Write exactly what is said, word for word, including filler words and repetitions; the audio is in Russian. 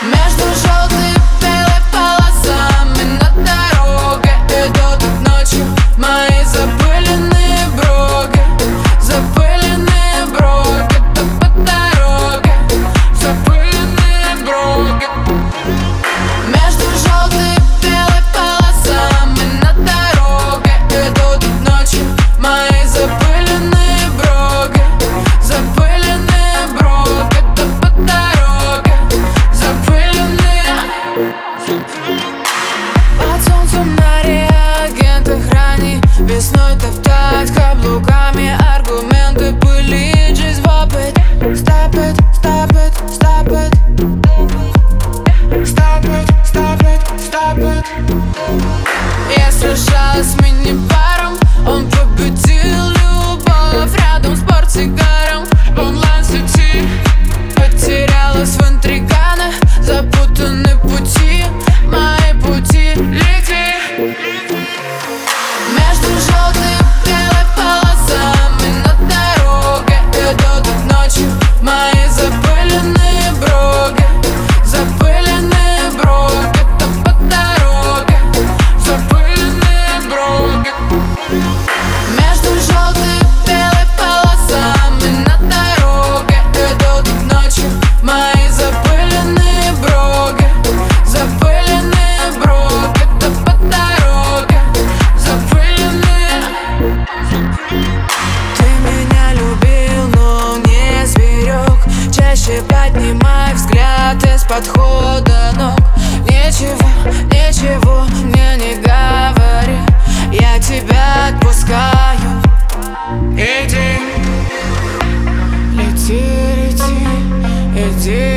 Между желтой и белой полосами на дороге идут ночью мои запыленные броги, запыленные броги, да по дороге, запыленные броги. Между желтой и белой полосами на дороге идут ночью мои запыленные броги, запыленные броги, да по дороге, запыленные. Под солнцем на реагентах ранней весной топтать каблуками аргументы были. Just stop it, stop it, stop it, stop it, stop it, stop it, stop it. Я сражалась с мини-баром, он победил любовь. Рядом с портсигаром в онлайн-сети потерялась в интриганах, запутаны пути, мои пути. Лети. Между желтой и белой полосами на дороге идут ночью мои запыленные броги, запыленные броги, да по дороге, запыленные броги. Между желтой и белой полосами на дороге идут ночью мои запыленные броги, запыленные броги, да по дороге, запыленные. Ты меня любил, но не сберег. Чаще поднимай взгляд из-под хода ног. Ничего, ничего мне не говори, я тебя отпускаю. Иди, лети, лети, иди.